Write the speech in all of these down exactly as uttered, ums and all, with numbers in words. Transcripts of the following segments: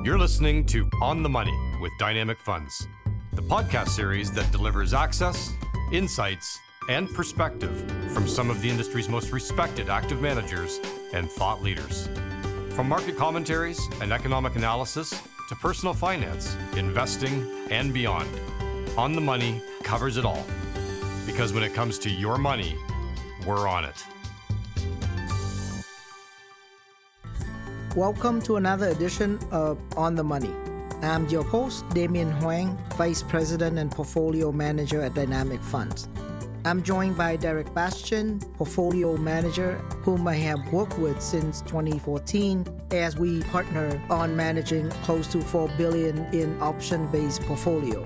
You're listening to On the Money with Dynamic Funds, the podcast series that delivers access, insights, and perspective from some of the industry's most respected active managers and thought leaders. From market commentaries and economic analysis to personal finance, investing, and beyond, On the Money covers it all. Because when it comes to your money, we're on it. Welcome to another edition of On the Money. I'm your host, Damien Huang, Vice President and Portfolio Manager at Dynamic Funds. I'm joined by Derek Bastian, Portfolio Manager, whom I have worked with since twenty fourteen as we partner on managing close to four billion dollars in option-based portfolios.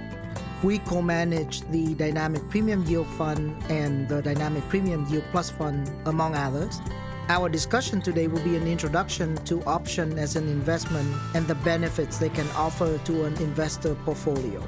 We co-manage the Dynamic Premium Yield Fund and the Dynamic Premium Yield Plus Fund, among others. Our discussion today will be an introduction to option as an investment and the benefits they can offer to an investor portfolio.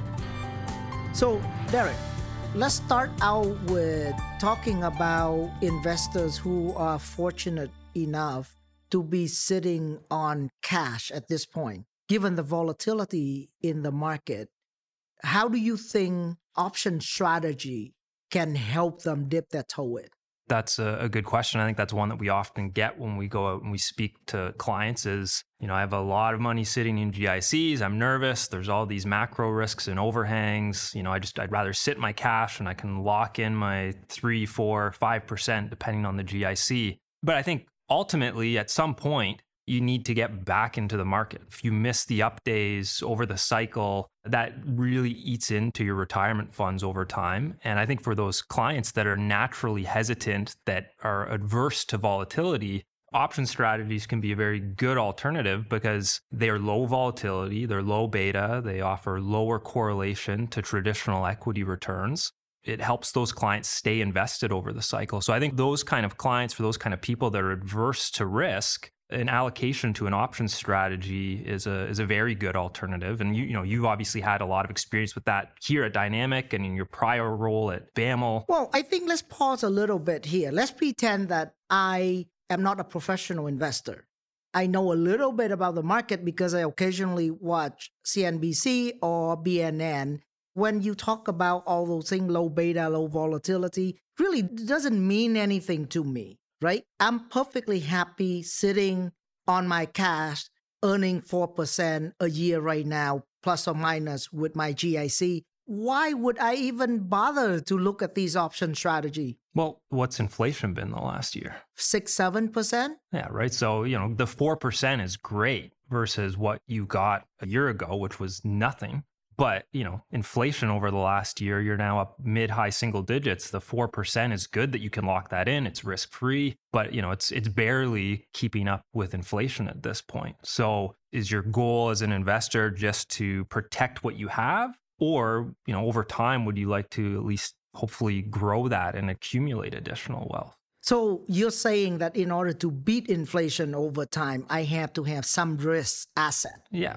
So, Derek, let's start out with talking about investors who are fortunate enough to be sitting on cash at this point. Given the volatility in the market, how do you think option strategy can help them dip their toe in? That's a, a good question. I think that's one that we often get when we go out and we speak to clients is, you know, I have a lot of money sitting in G I Cs. I'm nervous. There's all these macro risks and overhangs. You know, I just, I'd rather sit my cash and I can lock in my three, four, five percent depending on the G I C. But I think ultimately at some point, you need to get back into the market. If you miss the up days over the cycle, that really eats into your retirement funds over time. And I think for those clients that are naturally hesitant, that are adverse to volatility, option strategies can be a very good alternative because they are low volatility, they're low beta, they offer lower correlation to traditional equity returns. It helps those clients stay invested over the cycle. So I think those kind of clients, for those kind of people that are adverse to risk, an allocation to an option strategy is a is a very good alternative. And you you know, you've obviously had a lot of experience with that here at Dynamic and in your prior role at B A M L. Well, I think let's pause a little bit here. Let's pretend that I am not a professional investor. I know a little bit about the market because I occasionally watch C N B C or B N N. When you talk about all those things, low beta, low volatility, really doesn't mean anything to me. Right? I'm perfectly happy sitting on my cash, earning four percent a year right now, plus or minus with my G I C. Why would I even bother to look at these option strategy? Well, what's inflation been the last year? Six, seven percent? Yeah, right. So, you know, the four percent is great versus what you got a year ago, which was nothing. But, you know, inflation over the last year, you're now up mid-high single digits. The four percent is good that you can lock that in. It's risk-free, but, you know, it's it's barely keeping up with inflation at this point. So is your goal as an investor just to protect what you have? Or, you know, over time, would you like to at least hopefully grow that and accumulate additional wealth? So you're saying that in order to beat inflation over time, I have to have some risk asset. Yeah.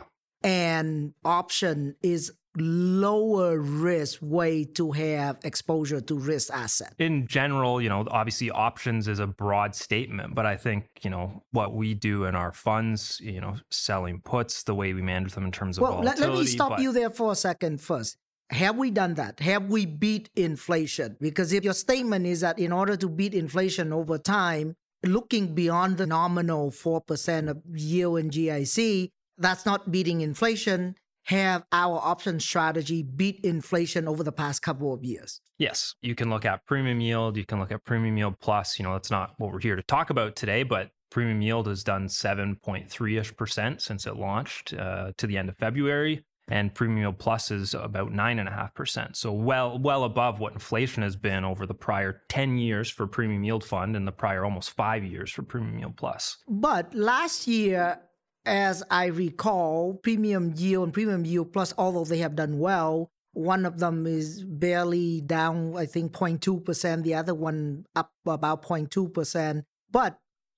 And option is lower risk way to have exposure to risk asset. In general, you know, obviously options is a broad statement, but I think, you know, what we do in our funds, you know, selling puts, the way we manage them in terms of well, volatility. Let, let me stop but... you there for a second first. Have we done that? Have we beat inflation? Because if your statement is that in order to beat inflation over time, looking beyond the nominal four percent of yield in G I C, that's not beating inflation. Have our option strategy beat inflation over the past couple of years? Yes. You can look at premium yield. You can look at premium yield plus. You know, that's not what we're here to talk about today, but premium yield has done seven point three-ish percent since it launched uh, to the end of February. And premium yield plus is about nine point five percent. So well, well above what inflation has been over the prior ten years for premium yield fund and the prior almost five years for premium yield plus. But last year, as I recall, premium yield and premium yield plus, although they have done well, one of them is barely down, I think, zero point two percent. The other one up about zero point two percent. But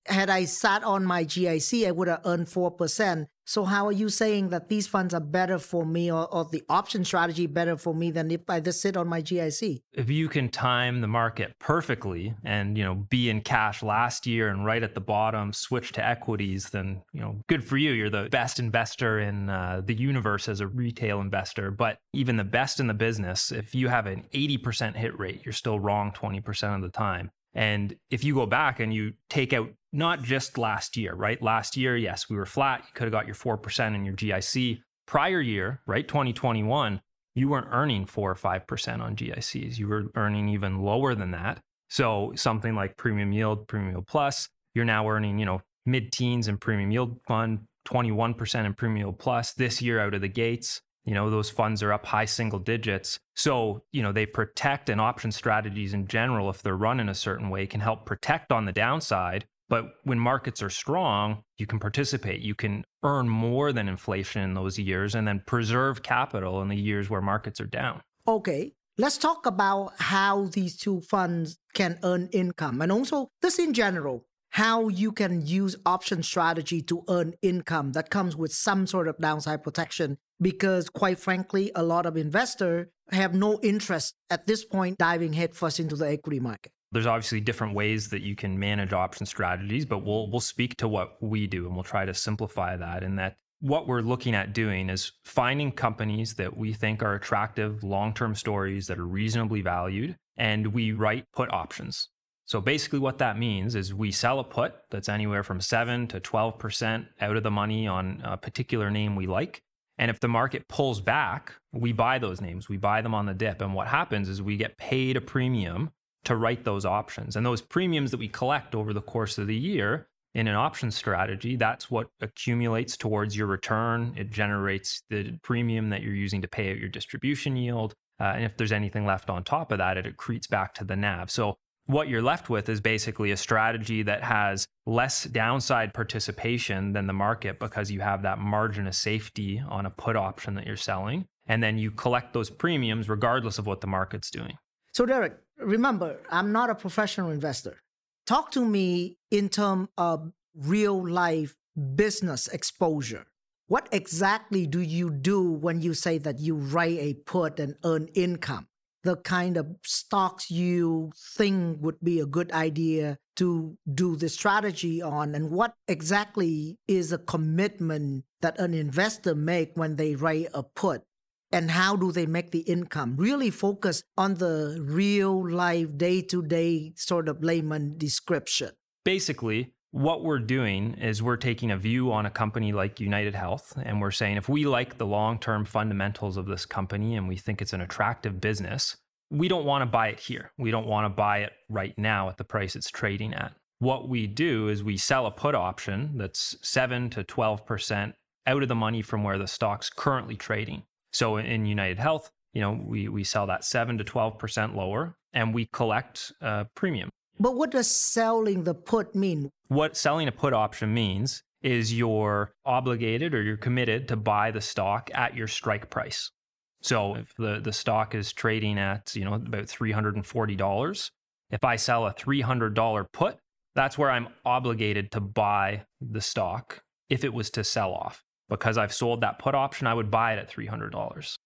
had I sat on my G I C, I would have earned four percent. So how are you saying that these funds are better for me, or, or the option strategy better for me than if I just sit on my G I C? If you can time the market perfectly and, you know, be in cash last year and right at the bottom, switch to equities, then, you know, good for you. You're the best investor in uh, the universe as a retail investor. But even the best in the business, if you have an eighty percent hit rate, you're still wrong twenty percent of the time. And if you go back and you take out not just last year, right? Last year, yes, we were flat. You could have got your four percent in your G I C. Prior year, right, twenty twenty-one, you weren't earning four or five percent on G I Cs. You were earning even lower than that. So something like premium yield, premium yield plus, you're now earning, you know, mid-teens in premium yield fund, twenty-one percent in premium yield plus this year out of the gates. You know, those funds are up high single digits. So, you know, they protect, and option strategies in general, if they're run in a certain way, can help protect on the downside. But when markets are strong, you can participate. You can earn more than inflation in those years and then preserve capital in the years where markets are down. Okay. Let's talk about how these two funds can earn income, and also this in general, how you can use option strategy to earn income that comes with some sort of downside protection. Because quite frankly, a lot of investors have no interest at this point diving headfirst into the equity market. There's obviously different ways that you can manage option strategies, but we'll we'll speak to what we do, and we'll try to simplify that. In that, what we're looking at doing is finding companies that we think are attractive, long-term stories that are reasonably valued, and we write put options. So basically what that means is we sell a put that's anywhere from seven to twelve percent out of the money on a particular name we like. And if the market pulls back, we buy those names. We buy them on the dip. And what happens is we get paid a premium to write those options. And those premiums that we collect over the course of the year in an option strategy, that's what accumulates towards your return. It generates the premium that you're using to pay out your distribution yield. Uh, and if there's anything left on top of that, it accretes back to the N A V. So what you're left with is basically a strategy that has less downside participation than the market, because you have that margin of safety on a put option that you're selling. And then you collect those premiums regardless of what the market's doing. So Derek, remember, I'm not a professional investor. Talk to me in terms of real life business exposure. What exactly do you do when you say that you write a put and earn income? The kind of stocks you think would be a good idea to do the strategy on, and what exactly is a commitment that an investor make when they write a put, and how do they make the income? Really focus on the real life, day-to-day sort of layman description. Basically, what we're doing is we're taking a view on a company like United Health, and we're saying if we like the long-term fundamentals of this company and we think it's an attractive business, we don't want to buy it here. We don't want to buy it right now at the price it's trading at. What we do is we sell a put option that's seven to twelve percent out of the money from where the stock's currently trading. So in United Health, you know, we, we sell that seven to twelve percent lower, and we collect a premium. But what does selling the put mean? What selling a put option means is you're obligated or you're committed to buy the stock at your strike price. So if the, the stock is trading at, you know, about three hundred forty dollars, if I sell a three hundred dollars put, that's where I'm obligated to buy the stock if it was to sell off. Because I've sold that put option, I would buy it at three hundred dollars.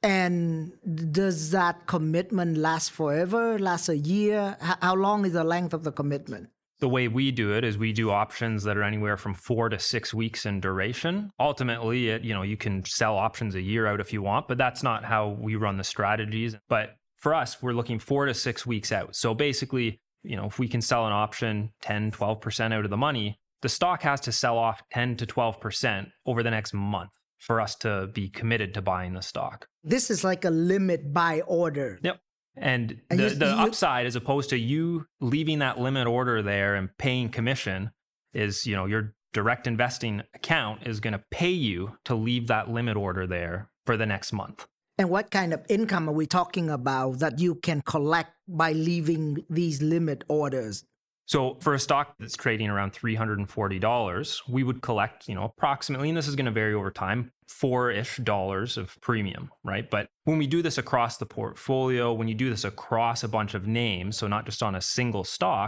And does that commitment last forever, last a year? How long is the length of the commitment? The way we do it is we do options that are anywhere from four to six weeks in duration. Ultimately, it, you know, you can sell options a year out if you want, but that's not how we run the strategies. But for us, we're looking four to six weeks out. So basically, you know, if we can sell an option ten, twelve percent out of the money, the stock has to sell off ten to twelve percent over the next month for us to be committed to buying the stock. This is like a limit buy order. Yep. And, and the, you, the you, upside, as opposed to you leaving that limit order there and paying commission, is, you know, your direct investing account is going to pay you to leave that limit order there for the next month. And what kind of income are we talking about that you can collect by leaving these limit orders? So for a stock that's trading around three hundred forty dollars, we would collect, you know, approximately, and this is going to vary over time, four-ish dollars of premium, right? But when we do this across the portfolio, when you do this across a bunch of names, so not just on a single stock,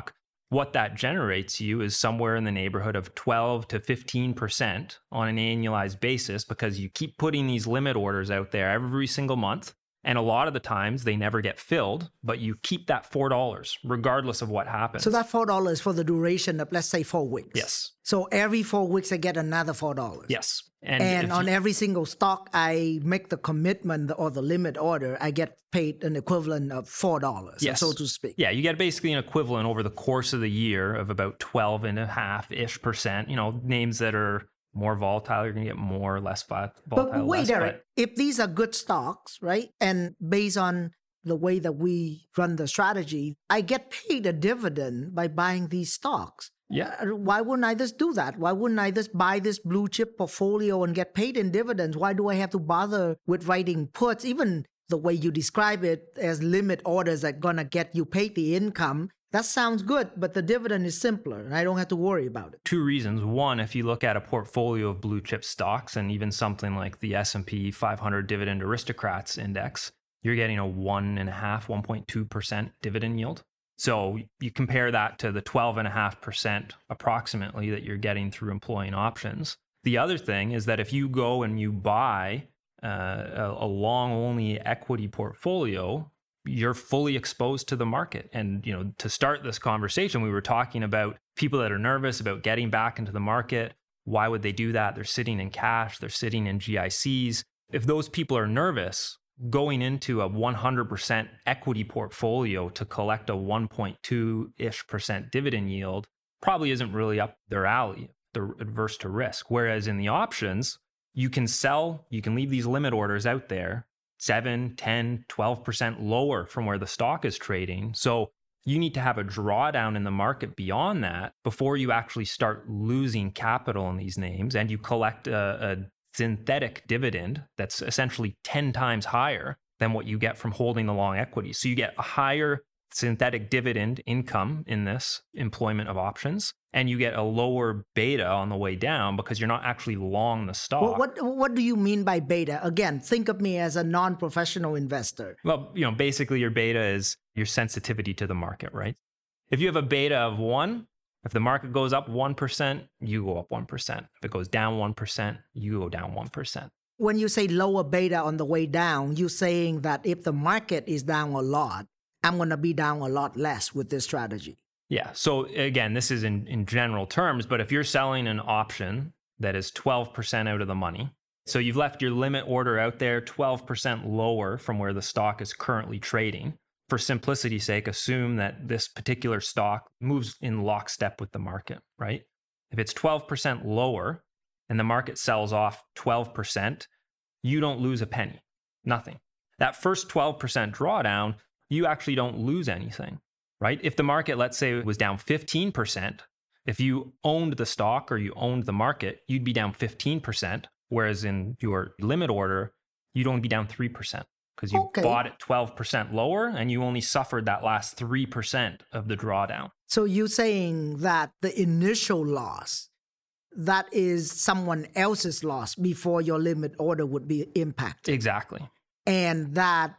what that generates you is somewhere in the neighborhood of twelve to fifteen percent on an annualized basis, because you keep putting these limit orders out there every single month. And a lot of the times they never get filled, but you keep that four dollars regardless of what happens. So that four dollars for the duration of, let's say, four weeks. Yes. So every four weeks I get another four dollars. Yes. And, and on you, every single stock I make the commitment or the limit order, I get paid an equivalent of four dollars, yes. so to speak. Yeah, you get basically an equivalent over the course of the year of about twelve and a half-ish percent. You know, names that are more volatile, you're going to get more or less volatile. But wait, less, Derek, but... if these are good stocks, right, and based on the way that we run the strategy, I get paid a dividend by buying these stocks. Yeah. Why wouldn't I just do that? Why wouldn't I just buy this blue chip portfolio and get paid in dividends? Why do I have to bother with writing puts? Even the way you describe it as limit orders that are going to get you paid the income, that sounds good, but the dividend is simpler and I don't have to worry about it. Two reasons. One, if you look at a portfolio of blue chip stocks and even something like the S and P five hundred Dividend Aristocrats Index, you're getting a one and a half, one point two percent dividend yield. So you compare that to the twelve and a half percent approximately that you're getting through employing options. The other thing is that if you go and you buy uh, a, a long only equity portfolio, you're fully exposed to the market. And, you know, to start this conversation, we were talking about people that are nervous about getting back into the market. Why would they do that? They're sitting in cash, they're sitting in G I Cs. If those people are nervous, going into a one hundred percent equity portfolio to collect a one point two-ish percent dividend yield probably isn't really up their alley. They're adverse to risk. Whereas in the options, you can sell, you can leave these limit orders out there seven, ten, twelve percent lower from where the stock is trading. So you need to have a drawdown in the market beyond that before you actually start losing capital in these names, and you collect a, a synthetic dividend that's essentially ten times higher than what you get from holding the long equity. So you get a higher synthetic dividend income in this employment of options, and you get a lower beta on the way down because you're not actually long the stock. Well, what what do you mean by beta? Again, think of me as a non-professional investor. Well, you know, basically your beta is your sensitivity to the market, right? If you have a beta of one, if the market goes up one percent, you go up one percent. If it goes down one percent, you go down one percent. When you say lower beta on the way down, you're saying that if the market is down a lot, I'm going to be down a lot less with this strategy. Yeah. So again, this is in, in general terms, but if you're selling an option that is twelve percent out of the money, so you've left your limit order out there twelve percent lower from where the stock is currently trading. For simplicity's sake, assume that this particular stock moves in lockstep with the market, right? If it's twelve percent lower and the market sells off twelve percent, you don't lose a penny, nothing. That first twelve percent drawdown, you actually don't lose anything, right? If the market, let's say, was down fifteen percent, if you owned the stock or you owned the market, you'd be down fifteen percent, whereas in your limit order, you'd only be down three percent because you okay. bought it twelve percent lower and you only suffered that last three percent of the drawdown. So you're saying that the initial loss, that is someone else's loss before your limit order would be impacted. Exactly. And that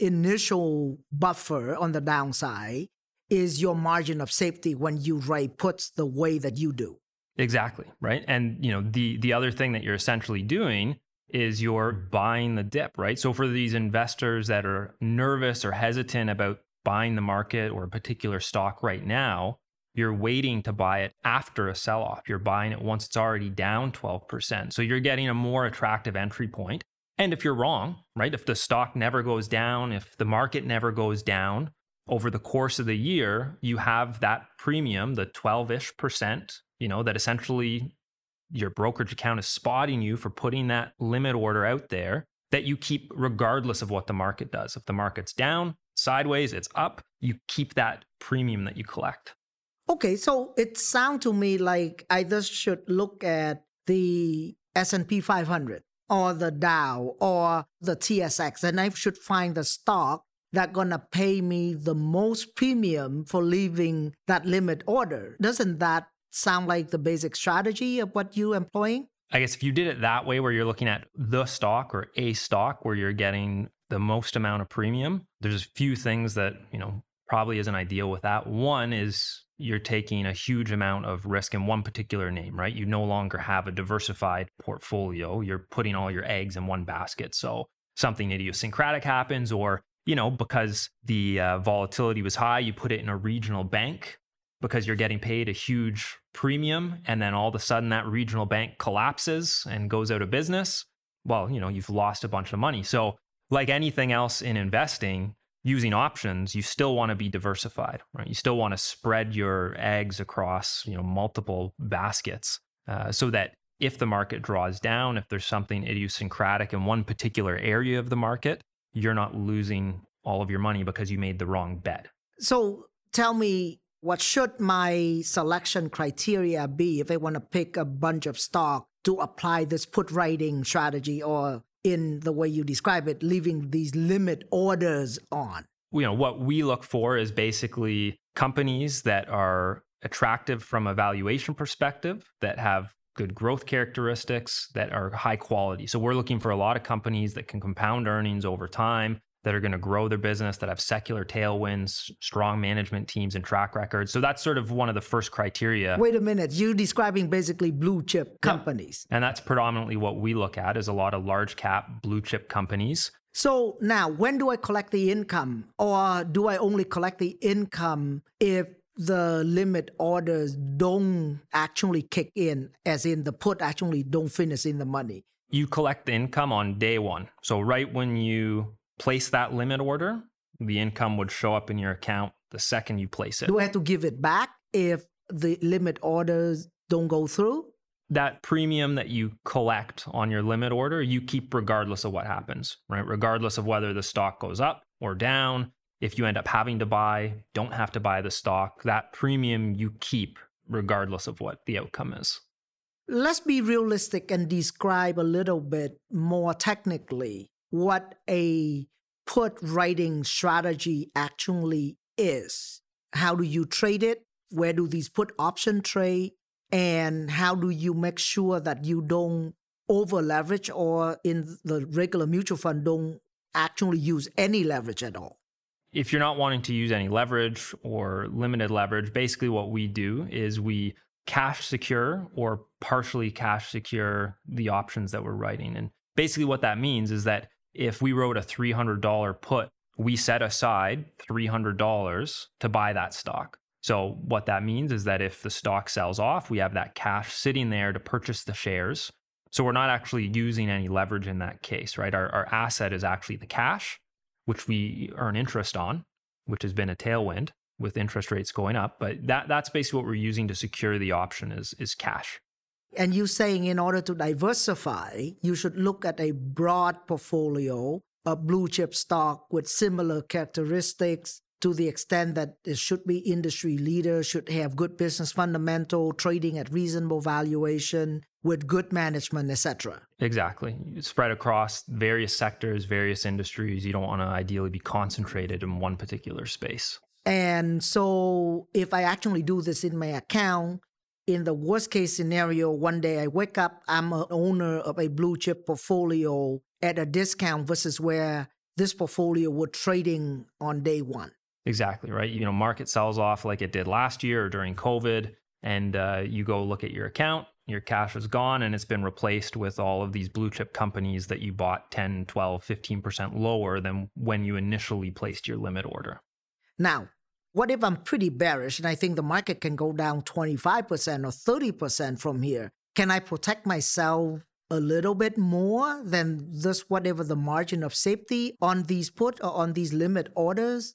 initial buffer on the downside is your margin of safety when you write puts the way that you do. Exactly, right? And you know, the the other thing that you're essentially doing is you're buying the dip, right? So for these investors that are nervous or hesitant about buying the market or a particular stock right now, you're waiting to buy it after a sell-off. You're buying it once it's already down twelve percent. So you're getting a more attractive entry point. And if you're wrong, right? If the stock never goes down, if the market never goes down over the course of the year, you have that premium, the twelve-ish percent, you know, that essentially your brokerage account is spotting you for putting that limit order out there that you keep regardless of what the market does. If the market's down, sideways, it's up, you keep that premium that you collect. Okay, so it sounds to me like I just should look at the S and P five hundred or the Dow or the T S X, and I should find the stock that's going to pay me the most premium for leaving that limit order. Doesn't that sound like the basic strategy of what you're employing? I guess if you did it that way, where you're looking at the stock or a stock where you're getting the most amount of premium, there's a few things that, you know, probably isn't ideal with that. One is you're taking a huge amount of risk in one particular name, right? You no longer have a diversified portfolio. You're putting all your eggs in one basket. So something idiosyncratic happens, or, you know, because the uh, volatility was high, you put it in a regional bank because you're getting paid a huge premium. And then all of a sudden that regional bank collapses and goes out of business. Well, you know, you've lost a bunch of money. So like anything else in investing, using options, you still want to be diversified, right? You still want to spread your eggs across, you know, multiple baskets, uh, so that if the market draws down, if there's something idiosyncratic in one particular area of the market, you're not losing all of your money because you made the wrong bet. So tell me, what should my selection criteria be if I want to pick a bunch of stock to apply this put writing strategy, or in the way you describe it, leaving these limit orders on? You know, what we look for is basically companies that are attractive from a valuation perspective, that have good growth characteristics, that are high quality. So we're looking for a lot of companies that can compound earnings over time, that are going to grow their business, that have secular tailwinds, strong management teams and track records. So that's sort of one of the first criteria. Wait a minute, you're describing basically blue chip companies. Yeah. And that's predominantly what we look at, is a lot of large cap blue chip companies. So now, when do I collect the income? Or do I only collect the income if the limit orders don't actually kick in, as in the put actually don't finish in the money? You collect the income on day one. So right when you place that limit order, the income would show up in your account the second you place it. Do I have to give it back if the limit orders don't go through? That premium that you collect on your limit order, you keep regardless of what happens, right? Regardless of whether the stock goes up or down. If you end up having to buy, don't have to buy the stock, that premium you keep regardless of what the outcome is. Let's be realistic and describe a little bit more technically what a put writing strategy actually is. How do you trade it? Where do these put option trade? And how do you make sure that you don't over leverage, or in the regular mutual fund don't actually use any leverage at all? If you're not wanting to use any leverage or limited leverage, basically what we do is we cash secure or partially cash secure the options that we're writing. And basically what that means is that if we wrote a three hundred dollars put, we set aside three hundred dollars to buy that stock. So what that means is that if the stock sells off, we have that cash sitting there to purchase the shares. So we're not actually using any leverage in that case, right? Our, our asset is actually the cash, which we earn interest on, which has been a tailwind with interest rates going up. But that that's basically what we're using to secure the option is, is cash. And you're saying in order to diversify, you should look at a broad portfolio of blue chip stock with similar characteristics, to the extent that it should be industry leader, should have good business fundamental, trading at reasonable valuation, with good management, et cetera. Exactly. It's spread across various sectors, various industries. You don't want to ideally be concentrated in one particular space. And so if I actually do this in my account, in the worst case scenario, one day I wake up, I'm an owner of a blue chip portfolio at a discount versus where this portfolio was trading on day one. Exactly, right? You know, market sells off like it did last year or during COVID, and uh, you go look at your account, your cash is gone, and it's been replaced with all of these blue chip companies that you bought ten, twelve, fifteen percent lower than when you initially placed your limit order. Now, what if I'm pretty bearish and I think the market can go down twenty-five percent or thirty percent from here? Can I protect myself a little bit more than just whatever the margin of safety on these put or on these limit orders?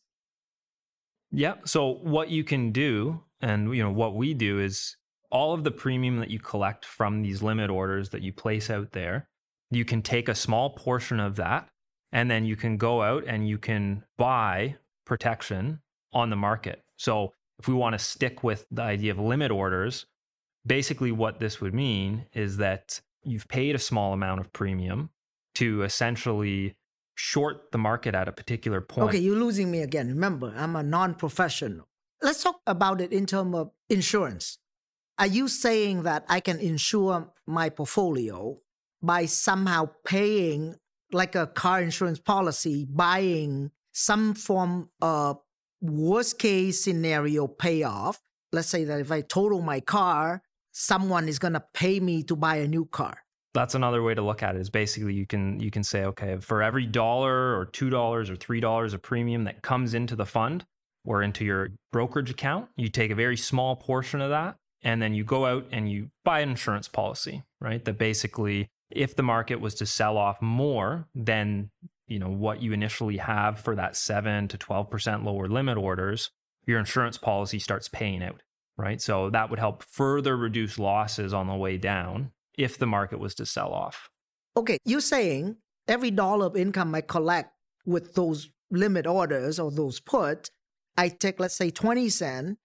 Yeah. So what you can do, and you know what we do, is all of the premium that you collect from these limit orders that you place out there, you can take a small portion of that, and then you can go out and you can buy protection on the market. So if we want to stick with the idea of limit orders, basically what this would mean is that you've paid a small amount of premium to essentially short the market at a particular point. Okay, you're losing me again. Remember, I'm a non-professional. Let's talk about it in terms of insurance. Are you saying that I can insure my portfolio by somehow paying, like a car insurance policy, buying some form of worst case scenario payoff, let's say that if I total my car, someone is going to pay me to buy a new car. That's another way to look at it is basically you can you can say, okay, for every dollar or two dollars or three dollars of premium that comes into the fund or into your brokerage account, you take a very small portion of that and then you go out and you buy an insurance policy, right? That basically, if the market was to sell off more than, you know, what you initially have for that seven to twelve percent lower limit orders, your insurance policy starts paying out, right? So that would help further reduce losses on the way down if the market was to sell off. Okay, you're saying every dollar of income I collect with those limit orders or those puts, I take, let's say, twenty cents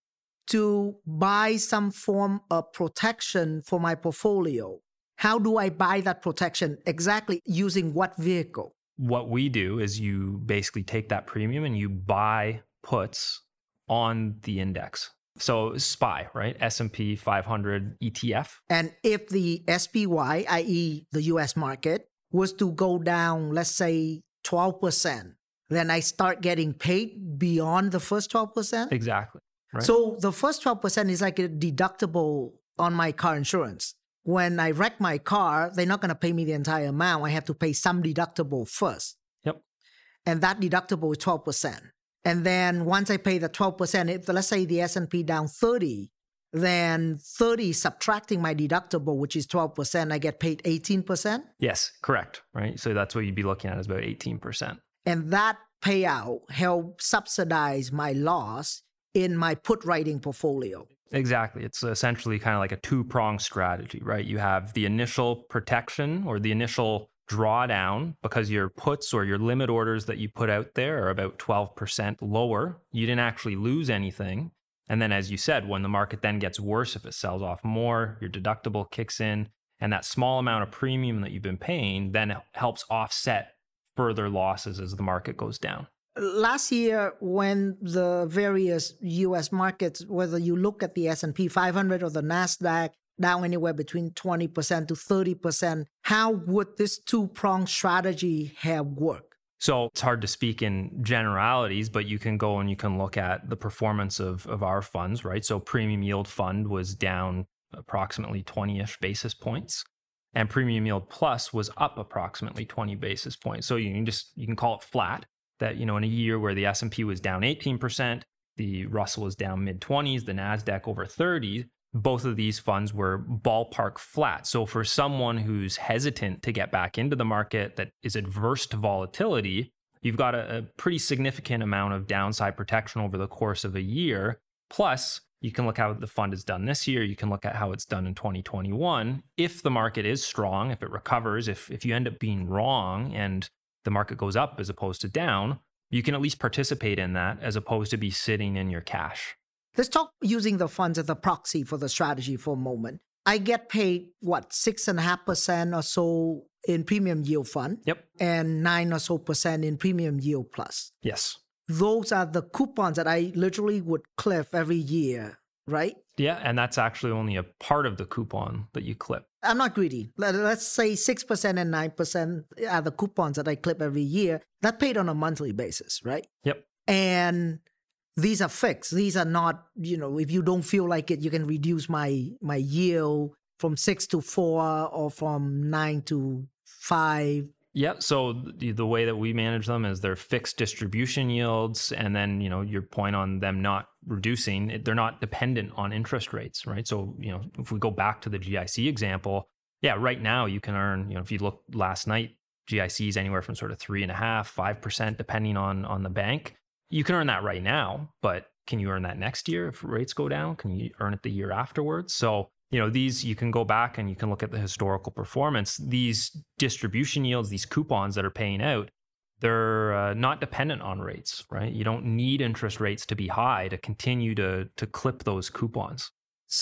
to buy some form of protection for my portfolio. How do I buy that protection? Exactly using what vehicle? What we do is you basically take that premium and you buy puts on the index. So S P Y, right? S and P five hundred E T F. And if the S P Y, that is the U S market, was to go down, let's say twelve percent, then I start getting paid beyond the first twelve percent? Exactly. Right. So the first twelve percent is like a deductible on my car insurance. When I wreck my car, they're not going to pay me the entire amount. I have to pay some deductible first. Yep. And that deductible is twelve percent. And then once I pay the twelve percent, if let's say the S and P down thirty, then thirty subtracting my deductible, which is twelve percent, I get paid eighteen percent? Yes, correct. Right. So that's what you'd be looking at is about eighteen percent. And that payout helps subsidize my loss in my put writing portfolio. Exactly. It's essentially kind of like a two-pronged strategy, right? You have the initial protection or the initial drawdown because your puts or your limit orders that you put out there are about twelve percent lower. You didn't actually lose anything. And then, as you said, when the market then gets worse, if it sells off more, your deductible kicks in, and that small amount of premium that you've been paying then helps offset further losses as the market goes down. Last year, when the various U S markets, whether you look at the S and P five hundred or the NASDAQ, down anywhere between twenty percent to thirty percent, how would this two-pronged strategy have worked? So it's hard to speak in generalities, but you can go and you can look at the performance of, of our funds, right? So Premium Yield Fund was down approximately twenty-ish basis points, and Premium Yield Plus was up approximately twenty basis points. So you can just, you can call it flat. That, you know, in a year where the S and P was down eighteen percent, the Russell was down mid twenties, the NASDAQ over thirty, both of these funds were ballpark flat. So for someone who's hesitant to get back into the market, that is adverse to volatility, you've got a, a pretty significant amount of downside protection over the course of a year. Plus, you can look how the fund has done this year. You can look at how it's done in twenty twenty-one. If the market is strong, if it recovers, if if you end up being wrong and the market goes up as opposed to down, you can at least participate in that as opposed to be sitting in your cash. Let's talk using the funds as a proxy for the strategy for a moment. I get paid, what, six and a half percent or so in Premium Yield Fund. Yep. And nine or so percent in Premium Yield Plus. Yes. Those are the coupons that I literally would clip every year, right? Yeah, and that's actually only a part of the coupon that you clip. I'm not greedy. Let's say six percent and nine percent are the coupons that I clip every year. That paid on a monthly basis, right? Yep. And these are fixed. These are not, you know, if you don't feel like it, you can reduce my my yield from six to four or from nine to five. Yeah. So the, the way that we manage them is they're fixed distribution yields. And then, you know, your point on them not reducing, they're not dependent on interest rates, right? So, you know, if we go back to the G I C example, yeah, right now you can earn, you know, if you look last night, G I C is anywhere from sort of three and a half, five percent, depending on, on the bank. You can earn that right now, but can you earn that next year if rates go down? Can you earn it the year afterwards? So, you know, these, you can go back and you can look at the historical performance. These distribution yields, these coupons that are paying out, they're uh, not dependent on rates, right? You don't need interest rates to be high to continue to, to clip those coupons.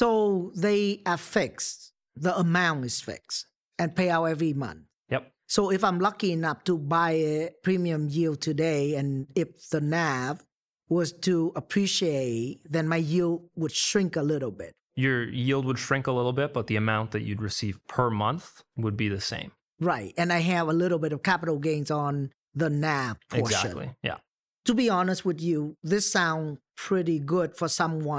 So they are fixed. The amount is fixed and pay out every month. Yep. So if I'm lucky enough to buy a premium yield today, and if the N A V was to appreciate, then my yield would shrink a little bit. Your yield would shrink a little bit, but the amount that you'd receive per month would be the same. Right. And I have a little bit of capital gains on the N A V portion. Exactly. Yeah. To be honest with you, this sounds pretty good for someone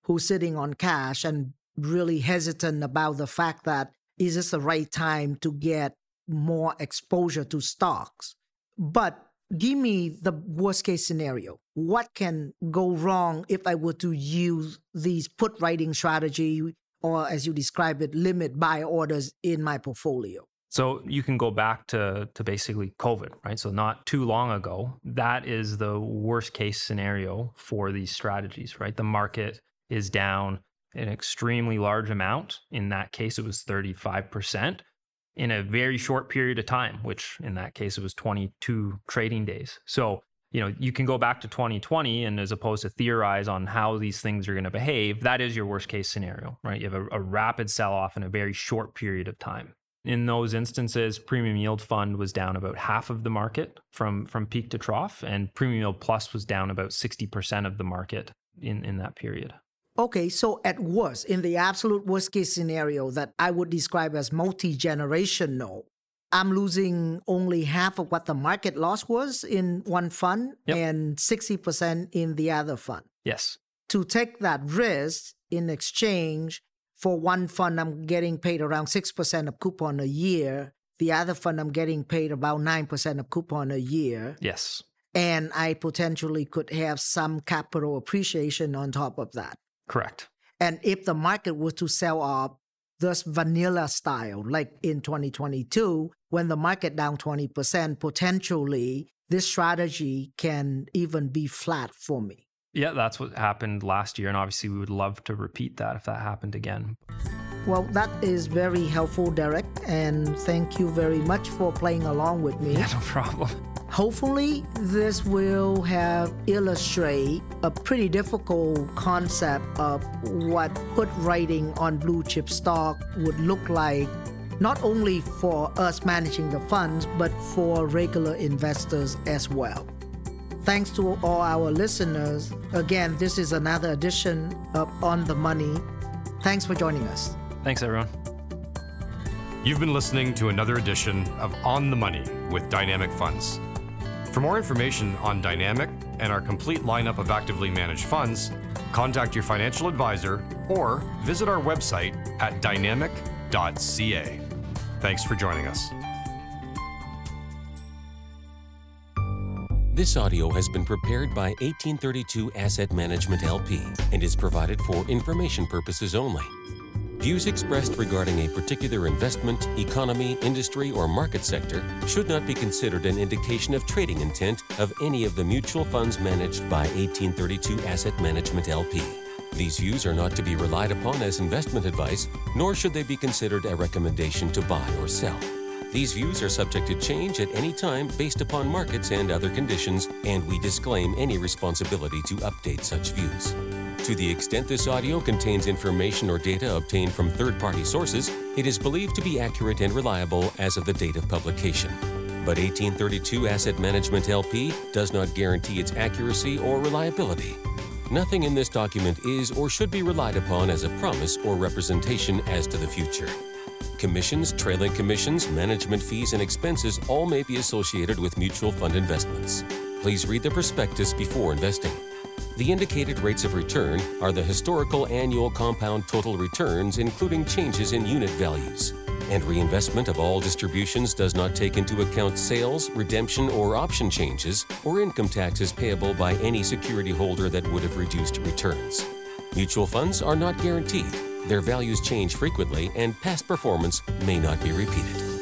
who's sitting on cash and really hesitant about the fact that is this the right time to get more exposure to stocks? But give me the worst case scenario. What can go wrong if I were to use these put writing strategy, or as you describe it, limit buy orders in my portfolio? So you can go back to, to basically COVID, right? So not too long ago, that is the worst case scenario for these strategies, right? The market is down an extremely large amount. In that case, it was thirty-five percent in a very short period of time, which in that case, it was twenty-two trading days. So, you know, you can go back to twenty twenty and as opposed to theorize on how these things are going to behave, that is your worst case scenario, right? You have a, a rapid sell-off in a very short period of time. In those instances, Premium Yield Fund was down about half of the market from, from peak to trough, and Premium Yield Plus was down about sixty percent of the market in, in that period. Okay, so at worst, in the absolute worst case scenario that I would describe as multi-generational, I'm losing only half of what the market loss was in one fund yep. and sixty percent in the other fund. Yes. To take that risk in exchange, for one fund, I'm getting paid around six percent of coupon a year. The other fund, I'm getting paid about nine percent of coupon a year. Yes. And I potentially could have some capital appreciation on top of that. Correct. And if the market was to sell off this vanilla style, like in twenty twenty-two, when the market down twenty percent, potentially this strategy can even be flat for me. Yeah, that's what happened last year. And obviously we would love to repeat that if that happened again. Well, that is very helpful, Derek. And thank you very much for playing along with me. Yeah, no problem. Hopefully, this will have illustrate a pretty difficult concept of what put writing on blue chip stock would look like, not only for us managing the funds, but for regular investors as well. Thanks to all our listeners. Again, this is another edition of On the Money. Thanks for joining us. Thanks, everyone. You've been listening to another edition of On the Money with Dynamic Funds. For more information on Dynamic and our complete lineup of actively managed funds, contact your financial advisor or visit our website at dynamic dot c a. Thanks for joining us. This audio has been prepared by eighteen thirty-two Asset Management L P and is provided for information purposes only. Views expressed regarding a particular investment, economy, industry, or market sector should not be considered an indication of trading intent of any of the mutual funds managed by eighteen thirty-two Asset Management L P. These views are not to be relied upon as investment advice, nor should they be considered a recommendation to buy or sell. These views are subject to change at any time based upon markets and other conditions, and we disclaim any responsibility to update such views. To the extent this audio contains information or data obtained from third-party sources, it is believed to be accurate and reliable as of the date of publication. But eighteen thirty-two Asset Management L P does not guarantee its accuracy or reliability. Nothing in this document is or should be relied upon as a promise or representation as to the future. Commissions, trailing commissions, management fees, and expenses all may be associated with mutual fund investments. Please read the prospectus before investing. The indicated rates of return are the historical annual compound total returns, including changes in unit values. And reinvestment of all distributions does not take into account sales, redemption, or option changes, or income taxes payable by any security holder that would have reduced returns. Mutual funds are not guaranteed. Their values change frequently, and past performance may not be repeated.